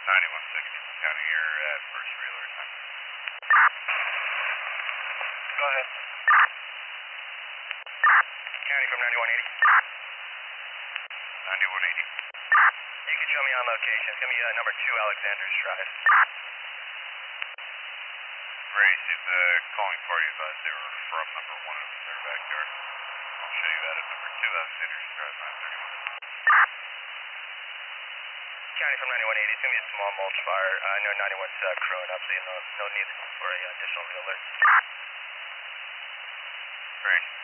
9160, County, you're at first reeler time. Go ahead. County from 9180. 9180. You can show me on location. It's going to be number 2 Alexander's Drive. Ray, see if the calling party advised they were from number 1 in their backyard. I'll show you that at number 2 Alexander's Drive, 931. County from 9180. It's going to be a small mulch fire. I know 91's crowing up, so you know, no need for a additional real alert. Ray.